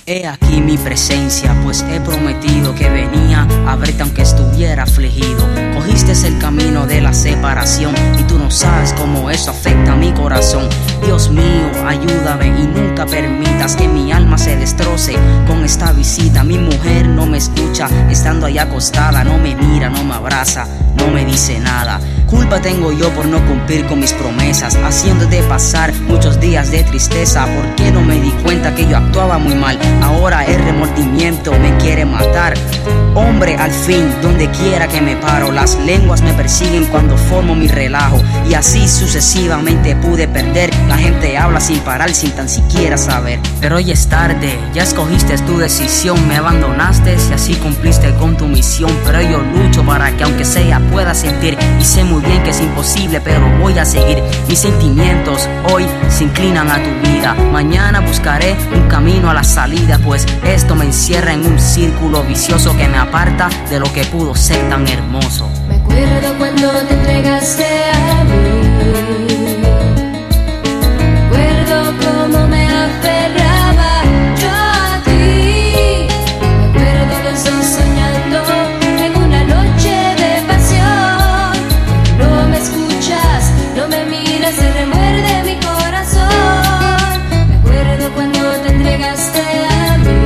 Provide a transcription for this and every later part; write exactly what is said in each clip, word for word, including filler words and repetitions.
He aquí mi presencia, pues he prometido que venía a verte aunque estuviera afligido. Cogiste el camino de la separación y tú no sabes cómo eso afecta a mi corazón. Dios mío, ayúdame y nunca permitas que mi alma se destroce con esta visita. Mi mujer no me escucha, estando ahí acostada, no me mira, no me abraza, no me dice nada. Culpa tengo yo por no cumplir con mis promesas, haciéndote pasar muchos días de tristeza. ¿Por qué no me di cuenta que yo actuaba muy mal? Ahora el remordimiento me quiere matar. Hombre, al fin, donde quiera que me paro, las lenguas me persiguen cuando formo mi relajo. Y así sucesivamente pude perder. La gente habla sin parar, sin tan siquiera saber. Pero hoy es tarde, ya escogiste tu decisión. Me abandonaste y así cumpliste con tu misión. Pero yo lucho para que aunque sea pueda sentir. Y sé muy bien que es imposible, pero voy a seguir. Mis sentimientos hoy se inclinan a tu vida. Mañana buscaré un camino a la salida, pues esto me encierra en un círculo vicioso que me aparta de lo que pudo ser tan hermoso. Me acuerdo cuando te entregaste a mí. Recuerdo cómo me aferraba yo a ti. Me acuerdo los dos soñando en una noche de pasión. No me escuchas, no me miras, se remuerde mi corazón. Me acuerdo cuando te entregaste a mí.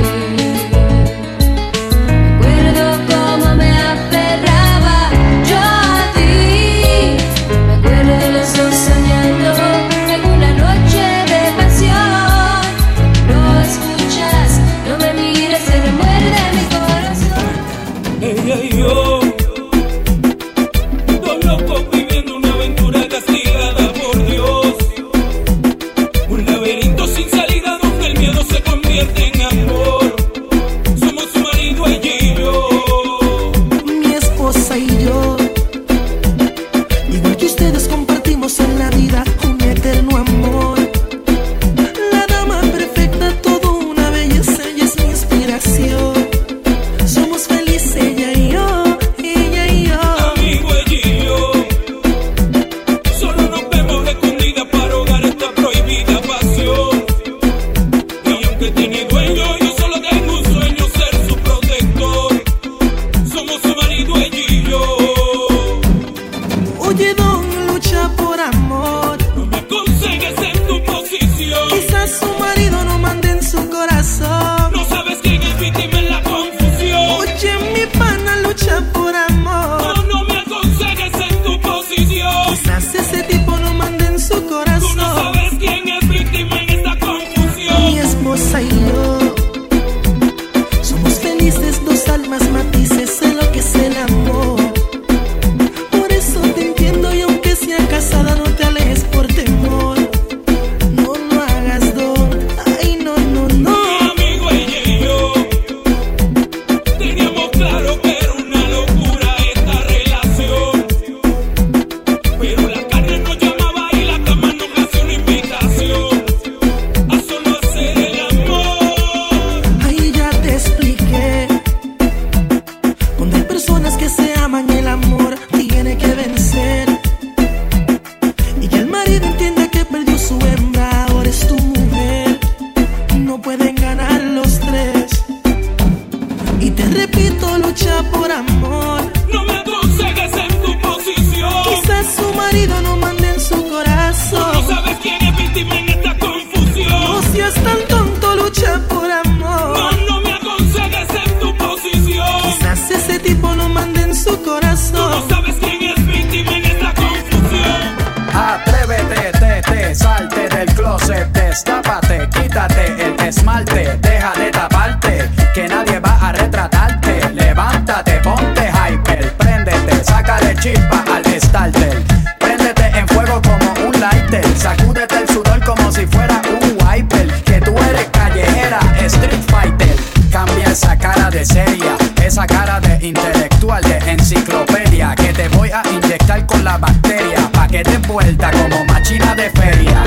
Destápate, quítate el esmalte, deja de taparte, que nadie va a retratarte. Levántate, ponte hyper, préndete, sácale chispa al starter. Préndete en fuego como un lighter, sacúdete el sudor como si fuera un wiper. Que tú eres callejera, street fighter. Cambia esa cara de seria, esa cara de intelectual, de enciclopedia. Que te voy a inyectar con la bacteria, pa' que te vuelta como machina de feria.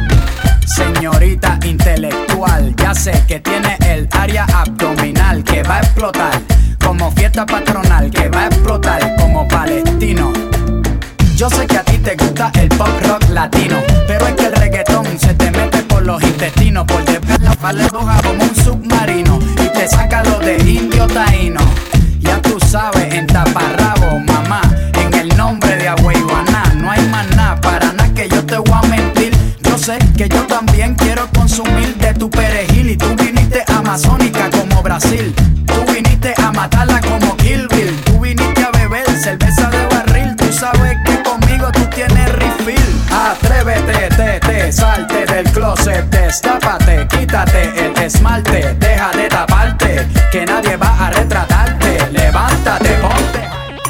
Señorita intelectual, ya sé que tiene el área abdominal que va a explotar como fiesta patronal, que va a explotar como palestino. Yo sé que a ti te gusta el pop rock latino, pero es que el reggaetón se te mete por por los intestinos, por detrás vale roja como un submarino y te saca lo de indio taíno. Ya tú sabes, en taparrabo, mamá, en el nombre de Agüeyuaná, no hay más nada, para nada que yo te voy a mentir. Yo sé que yo también quiero consumir de tu perejil y tú viniste amazónica como Brasil. Tú viniste a matarla como Kill Bill. Tú viniste a beber cerveza de barril. Tú sabes que conmigo tú tienes refill. Atrévete, te, te, salte del closet, destápate, quítate el esmalte, deja de taparte, que nadie va a retratarte. Levántate, ponte.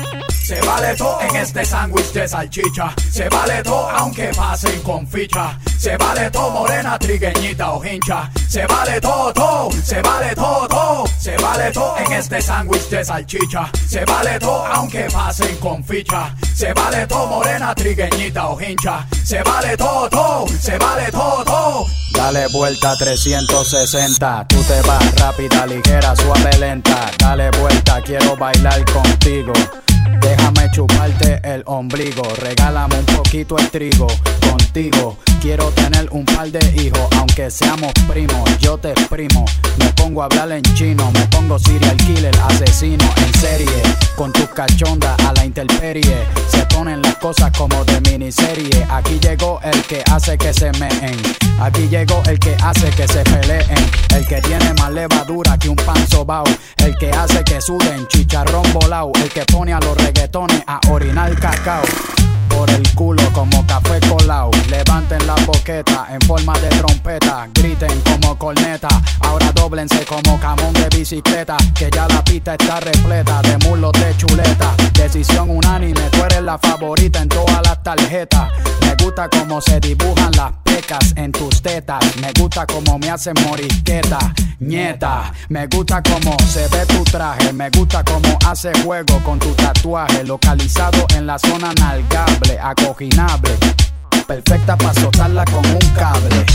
Se vale todo en este sándwich de salchicha. Se vale todo aunque pasen con ficha. Se vale todo morena, trigueñita o hincha. Se vale todo, todo. Se vale todo, todo. Se vale todo en este sándwich de salchicha. Se vale todo aunque pasen con ficha. Se vale todo morena, trigueñita o hincha. Se vale todo, todo. Se vale todo, todo. Dale vuelta trescientos sesenta. Tú te vas rápida, ligera, suave, lenta. Dale vuelta, quiero bailar contigo. Déjame chuparte el ombligo, regálame un poquito el trigo. Contigo quiero tener un par de hijos, aunque seamos primos, yo te exprimo. Me pongo a hablar en chino, me pongo serial killer, asesino en serie. Con tus cachondas a la intemperie, se ponen las cosas como de miniserie. Aquí llegó el que hace que se meen, aquí llegó el que hace que se peleen. El que tiene más levadura que un pan sobao, el que hace que suden chicharrón volao, el que pone a los reggaetones a orinar cacao por el culo como café colao. Levanten la boqueta en forma de trompeta, griten como corneta, ahora dóblense como camón de bicicleta, que ya la pista está repleta de muslos de chuleta. Decisión unánime, tú eres la favorita en todas las tarjetas. Me gusta como se dibujan las pecas en tus tetas, me gusta como me hacen morisqueta, nieta. Me gusta como se ve tu traje, me gusta como hace juego con tu tatuaje, localizado en la zona nalgable, acoginable, perfecta para soltarla con un cable.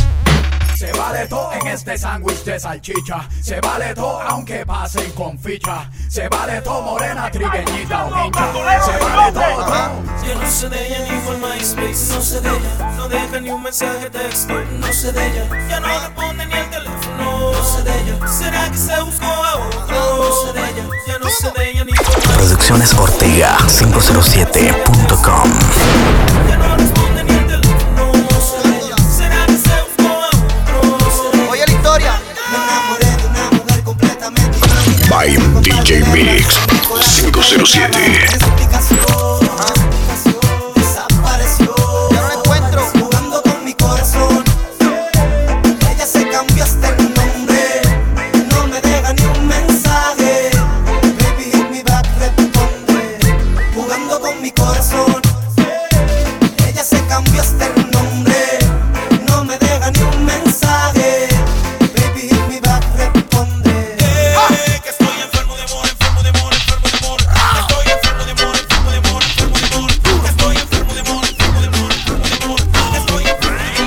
Se vale todo en este sándwich de salchicha. Se vale todo aunque pasen con ficha. Se vale todo morena, trigueñita o hincha. Se vale todo, todo. Yo no sé de ella ni por MySpace. No sé de ella, no deja ni un mensaje texto. No sé de ella, ya no responde ni el teléfono. No sé de ella, será que se buscó a otro. No sé de ella, ya no sé de ella ni por MySpace. Producciones Ortega cinco cero siete punto com. Ya no responde ni el teléfono. No sé de ella, será que se buscó a otro. Oye la historia. Me enamoré de una mujer completamente By D J Mix cinco cero siete. Desapareció. Ya no la encuentro. Jugando con mi corazón. Ella se cambió hasta el nombre. No me deja ni un mensaje. Baby, hit me back, responde. Jugando con mi corazón. Ella se cambió hasta el nombre. No me deja ni un mensaje. Baby, hit me back, responde. Eh, que estoy enfermo de amor, enfermo de amor, enfermo de amor. Estoy enfermo de amor, enfermo de amor, enfermo de amor. Estoy enfermo de amor, enfermo de amor, enfermo de amor. Estoy enfermo de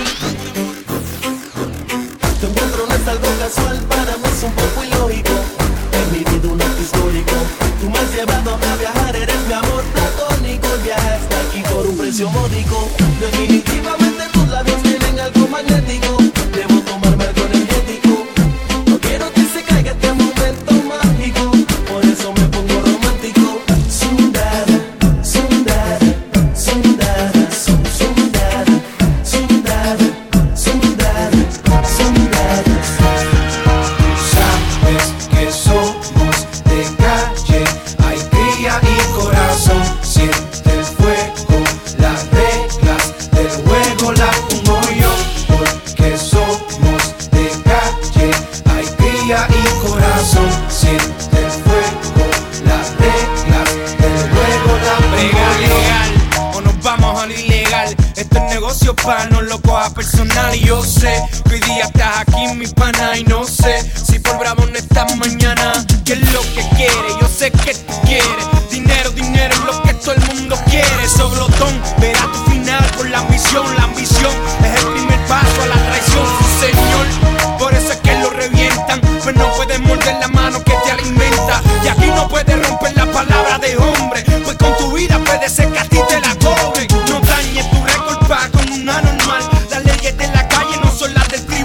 amor. Tu encuentro no es algo casual, para mí es un poco ilógico. He vivido un acto histórico. Tú me has llevado a viajar, eres mi amor platónico. El viaje está aquí por un precio módico. Definitivamente tus labios tienen algo magnético. Debo tomarme algo energético. No quiero que se caiga este momento mágico. Por eso me pongo romántico. Sundada, sundada, sundada, sum, sundada, sundada, sundada, sundada. Sabes que somos de calle, hay cría y corazón. Siente el fuego, las reglas del juego las pongo yo. Porque somos de calle, hay cría y corazón. Siente el fuego, las reglas del juego las pongo yo. Legal, o nos vamos a lo ilegal. Esto es negocio pa' no lo coja personal. Y yo sé que hoy día estás aquí mi pana. Y no sé si por bravo no estás mañana. ¿Qué es lo que quieres? Yo sé que tú quieres dinero, dinero es lo que todo el mundo quiere. Soblotón, verás tu final por la ambición. La ambición es el primer paso a la traición, sí señor. Por eso es que lo revientan, pero no puedes morder la mano que te alimenta. Y aquí no puedes romper la palabra de hombre, pues con tu vida puede ser que a ti te la cobren. No dañes tu récord pa' con una normal. Las leyes de la calle no son las del tribunal.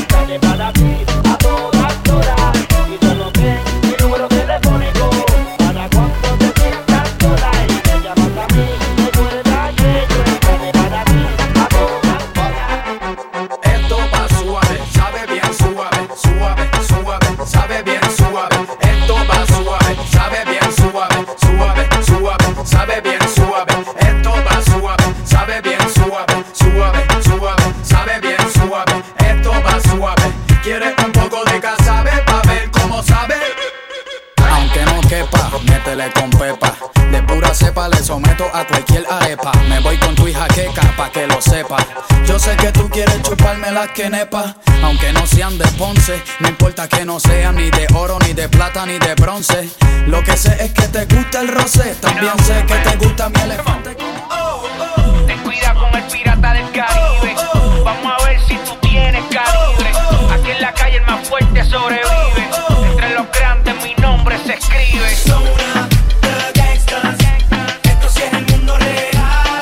sale para ti a todas horas. Y solo ten mi número telefónico para cuando te sientas sola y me llamas a mí. Recuerda que yo estaré para ti a todas horas. Esto va suave, sabe bien suave, suave, suave, sabe bien suave. Esto va suave, sabe bien suave, suave, suave, sabe bien suave. Esto va suave, sabe bien suave, suave, suave, sabe bien suave. Esto va suave. ¿Quieres un poco de casabe pa' ver cómo sabe? Aunque no quepa, métele con pepa. De pura cepa le someto a cualquier arepa. Me voy con tu hija queca pa' que lo sepa. Yo sé que tú quieres chuparme las quenepas, aunque no sean de Ponce. No importa que no sean ni de oro, ni de plata, ni de bronce. Lo que sé es que te gusta el rosé. También sé que te gusta mi elefante. Ten cuidado con el pirata del Caribe. Vamos a ver si tú tienes calibre. Aquí en la calle el más fuerte sobrevive. Entre los grandes mi nombre se escribe. Son una de gangsters. Esto sí es el mundo real.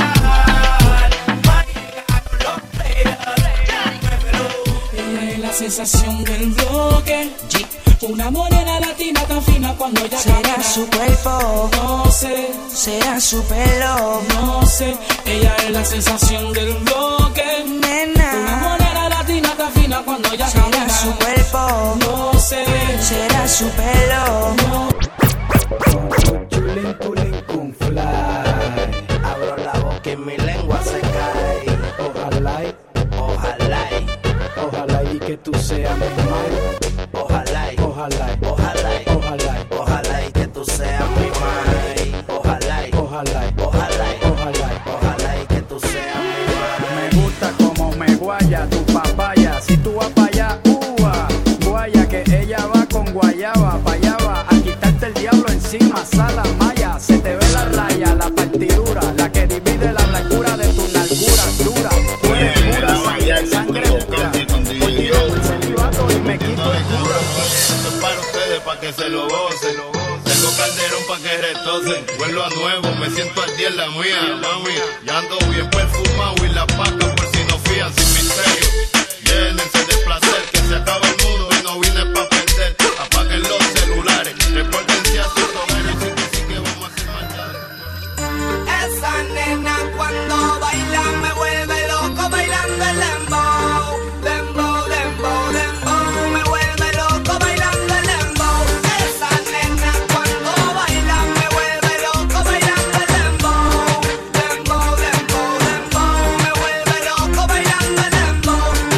Ella es la sensación del bloque. Una morena latina tan fina cuando ella será camina. Su cuerpo, no sé, será su pelo, no sé. Ella es la sensación del bloque. Nena. Una morena latina tan fina cuando ella será camina. Su cuerpo, no sé, será su pelo, no. Chulín, culín, cum fly. Abro la boca y mi lengua se cae. Ojalá, Ojalá, ojalá y que tú seas mi madre. ojalá, Ojalá, ojalá, ojalá, ojalá y que tú seas mi madre. Ojalá, ojalá, ojalá, ojalá. ojalá y que tú seas mi madre. Me gusta como me guaya tu papaya. Si tú vas para allá, uva, guaya que ella va con guayaba, pa' allá va a quitarte el diablo encima, sala maya. Se te ve la raya, la partidura, la que divide la blancura de tu nalgura dura. Tú eres pura sangre, sangre pura. Porque yo el celibato y me quito el duro. Esto es para ustedes, pa' que se lo gocen. Tengo calderón pa' que retocen. Vuelvo a nuevo, me siento al día en la mía, mami. Ya ando bien perfumado y la paca por si no fían sin misterio. Llénense de placer, que se acaba el mundo y no vine pa' perder. Apaguen los celulares, repórtense a sus hogares y que sí que vamos a hacer maldades. Esa nena cuando baila me vuelve loco bailando el dembow. Dembow, dembow, dembow, me vuelve loco bailando el dembow. Esa nena cuando baila me vuelve loco bailando el dembow. Dembow, dembow, dembow, me vuelve loco bailando el dembow.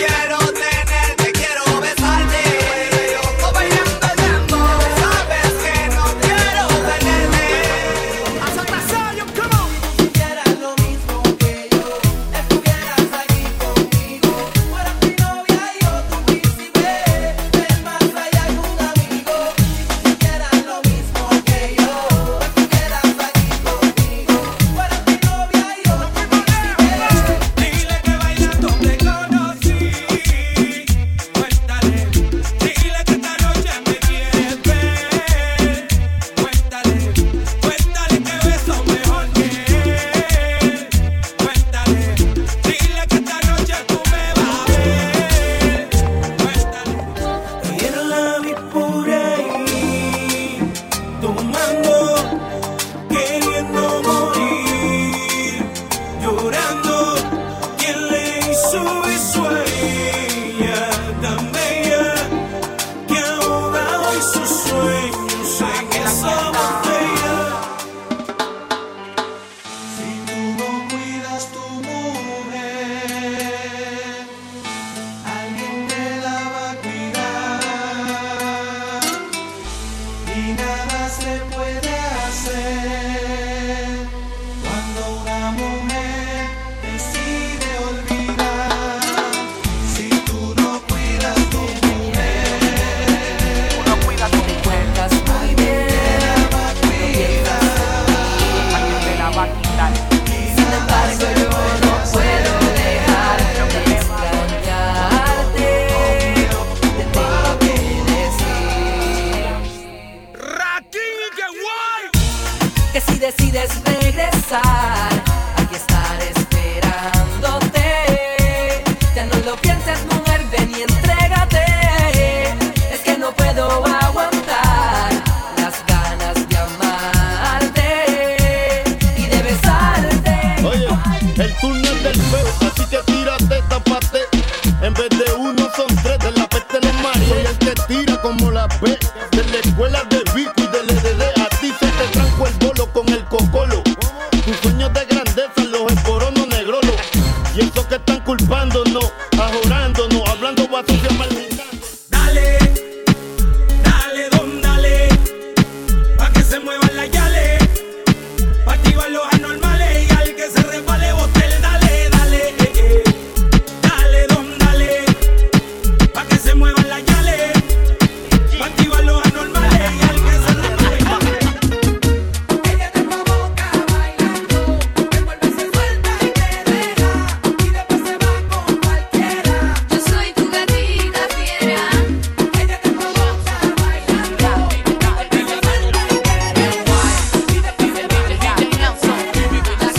Soy el que tira como la B, de la escuela de Vico y del E D D. A ti se te tranco el bolo con el cocolo. Tus sueños de grandeza los esborono negrolo. Y eso que están culpándonos, ajorándonos, hablando basura maldita. Dale, dale, don, dale, pa' que se muevan las yales, pa' activar los anormales y al que se resbale botel, dale, dale, eh, eh. Dale, don, dale, pa' que se muevan las yales, pa' activar los anormales y al que se resbale. Ella te provoca bailando, te vuelve se suelta y te deja, y después se va con cualquiera. Yo soy tu gatita fiera. Ella te provoca bailando, te vuelve se suelta y te deja, y después se va con cualquiera. Yo soy tu gatita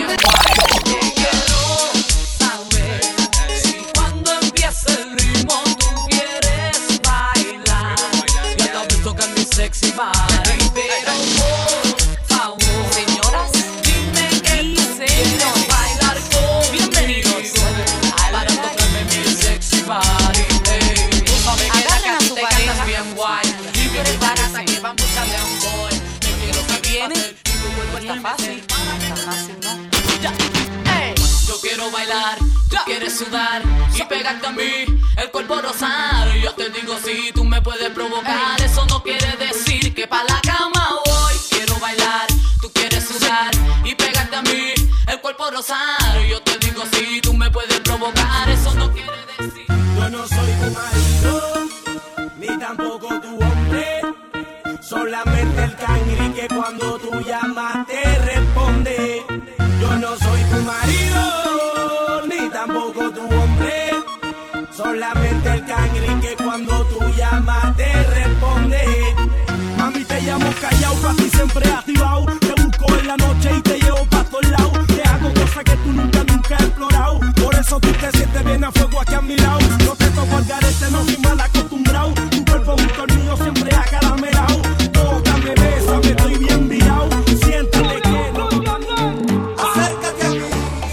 Si cuando empieza el ritmo tú quieres bailar, ya te visto que mi sexy body, pero por favor, señoras, dime qué hicieron bailar con bienvenidos para tocarme mi sexy body. Tú sabes que la casi te quedas bien guay y bien barata que van buscando un boy. Me quiero saber y tu cuerpo está fácil, está fácil, ¿no? Ya. Ey, yo quiero bailar, tú quieres sudar y pegarte a mí, el cuerpo rosar. Yo te digo si tú me puedes provocar, eso no quiere decir que pa' la cama voy. Quiero bailar, tú quieres sudar y pegarte a mí, el cuerpo rosar. Yo te digo si tú me puedes provocar, eso no quiere decir. Yo no soy tu marido, ni tampoco tu hombre, solamente el cangri que cuando tú llamas te responde. Yo no soy tu marido, ni tampoco tu hombre, solamente el cangri que cuando tú llamas te responde. Mami, te llamo callao, pa' ti siempre activado. Te busco en la noche y te llevo pa' todos lados. Te hago cosas que tú nunca, nunca has explorado. Por eso tú te sientes bien a fuego aquí a mi lado. No te toco al garete, no soy mal acostumbrado. Tu cuerpo junto al mío siempre acaramelao. Tócame, bésame, estoy bien virado. Siéntale que no. Acércate a mí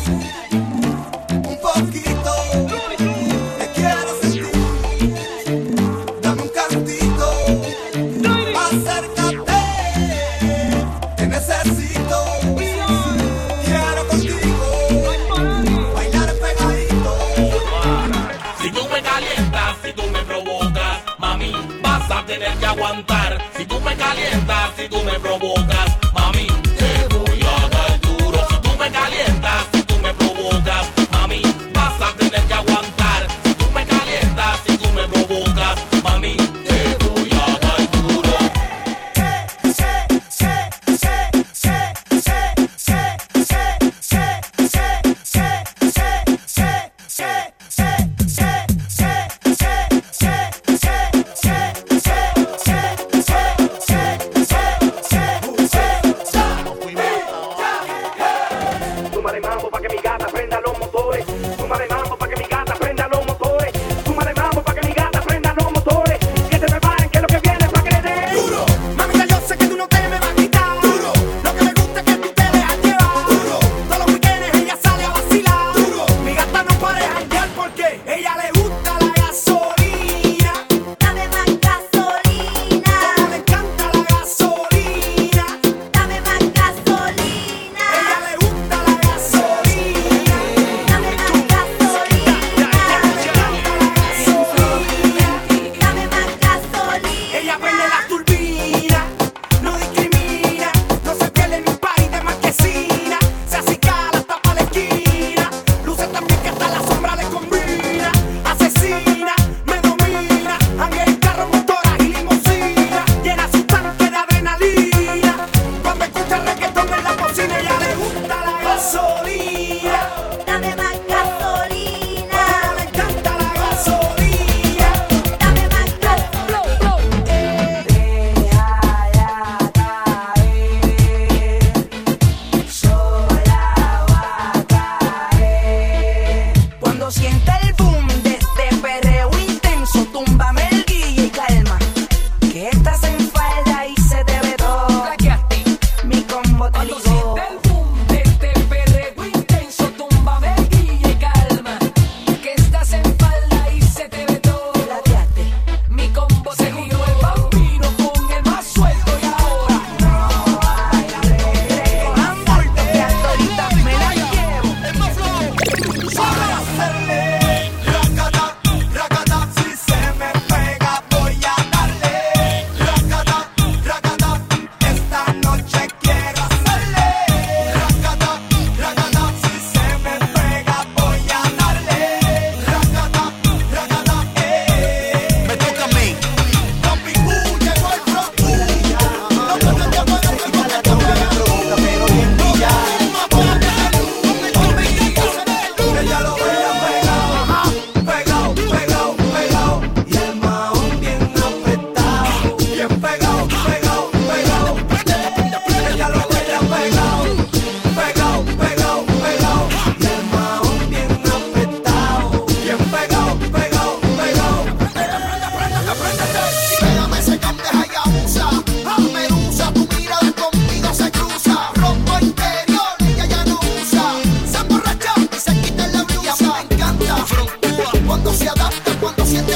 un poquito, te quiero sentir, dame un cantito, acércate, te necesito, quiero contigo, bailar pegadito. Si tú me calientas, si tú me provocas, mami, vas a tener que aguantar. Si tú me calientas, si tú me provocas, mami, te voy a dar duro. Si tú me calientas, si tú me provocas, mami, vas a tener que aguantar. Si tú me calientas, si tú me provocas, mami, te voy a dar duro. Se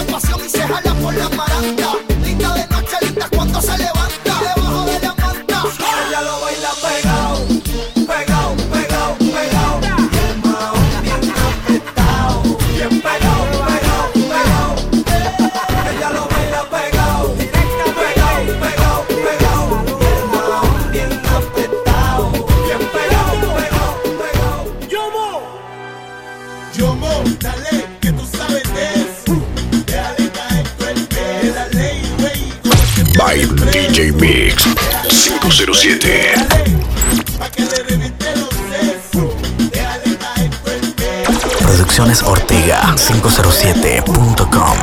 pasión y se jala por la maranda. Linda de noche, linda cuando se levanta. Debajo de la manta, ella lo baila pegado, pegado, pegado, pegado. Y el maón bien apretado, bien pegado, pegado, pegado. Ella lo baila pegado, pegado, pegado, pegado. Y el maón bien apretado, bien pegado, pegado, pegado. Yomo, Yomo, dale, que tú sabes de eso. Déjale caer tu el pelo, dale, güey. By D J Mix cinco cero siete. Pa' que le reviente los sesos. Déjale caer tu el pelo. Producciones Ortega cinco cero siete punto com.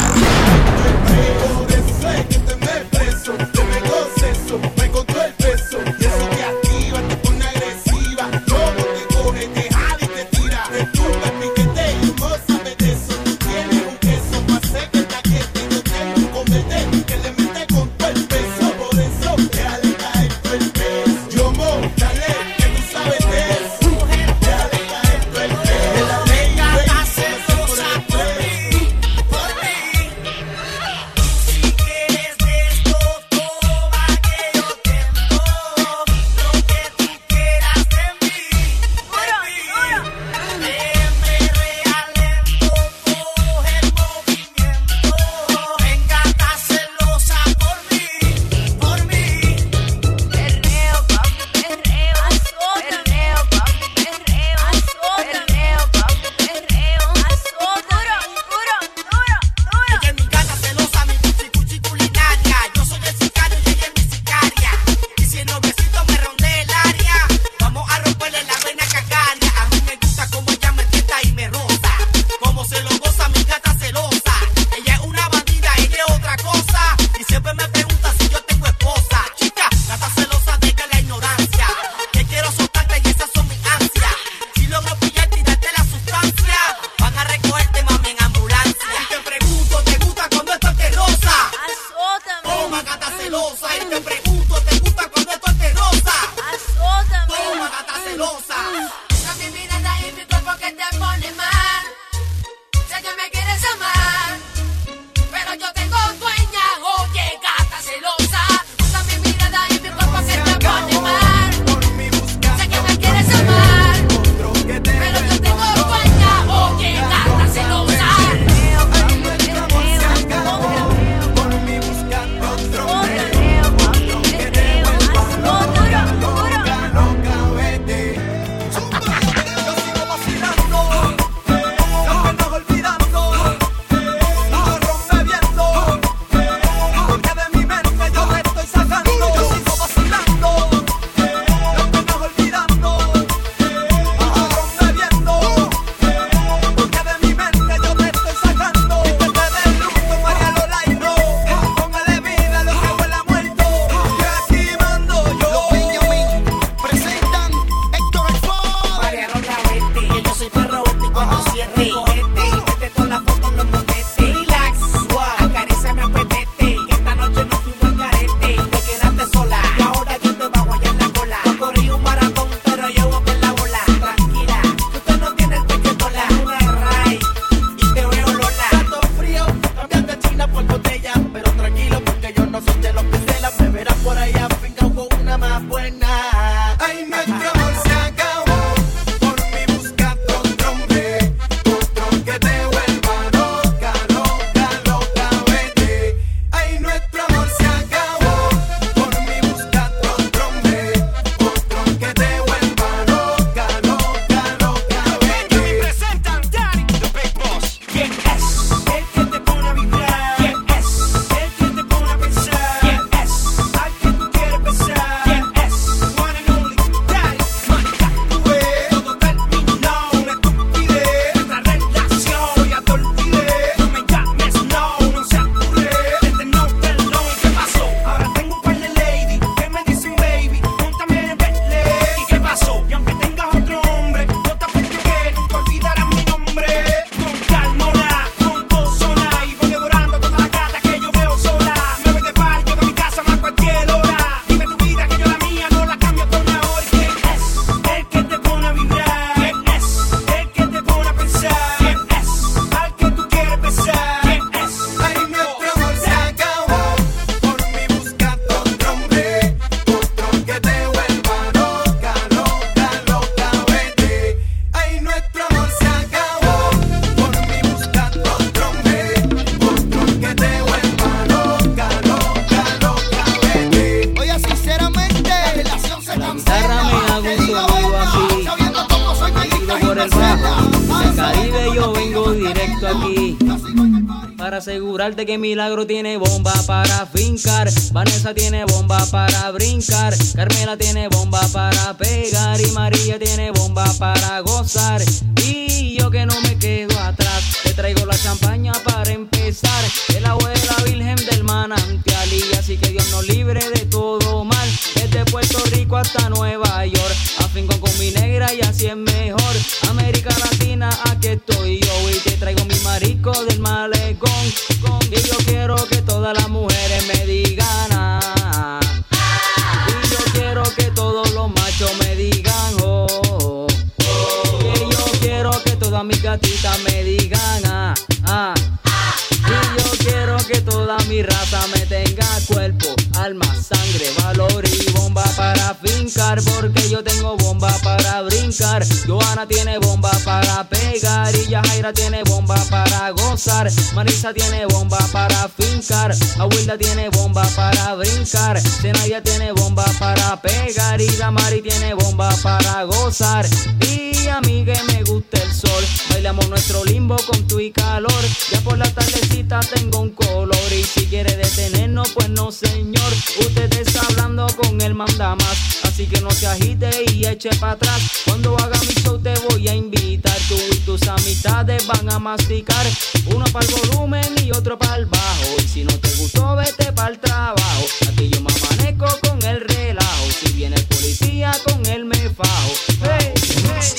asegurarte que Milagro tiene bomba para fincar, Vanessa tiene bomba para brincar, Carmela tiene bomba para pegar y María tiene bomba para gozar. Y yo que no me quedo atrás, te traigo la champaña para empezar, el agua de la Virgen del manantial, y así que Dios nos libre de todo mal. Desde Puerto Rico hasta Nueva York, afinco con mi negra y así es mejor. América Latina, aquí estoy yo y te traigo mi marico del malecón. Y yo quiero que todas las mujeres me digan ah, y yo quiero que todos los machos me digan oh, oh, oh. Y yo quiero que todas mis gatitas me digan ah, ah. Y yo quiero que toda mi raza me tenga cuerpo, alma, sangre, valor y bomba para fincar, porque yo tengo bomba para brincar. Johanna tiene bomba para pegar y Yajaira tiene bomba para gozar. Marisa tiene bomba para fincar, Abuelda tiene bomba para brincar, Zenaida tiene bomba para pegar y Damari tiene bomba para gozar. Y a mí que me gusta el sol, bailamos nuestro limbo con tu y calor. Ya por la tardecita tengo un color y si quiere detenernos pues no señor. Usted está hablando con el mandamás, así que no se agite y eche para atrás. Cuando haga mi show te voy a invitar, tú y tus amistades van a masticar. Uno para el volumen y otro para el bajo, y si no te gustó vete para el trabajo. Aquí yo me amanezco con el relajo, si viene el policía con él me fajo. Hey, hey.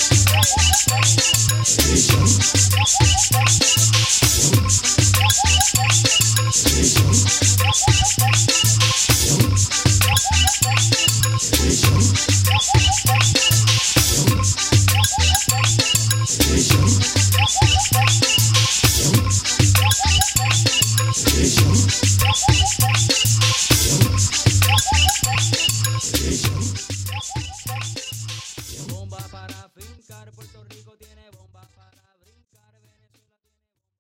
Hey.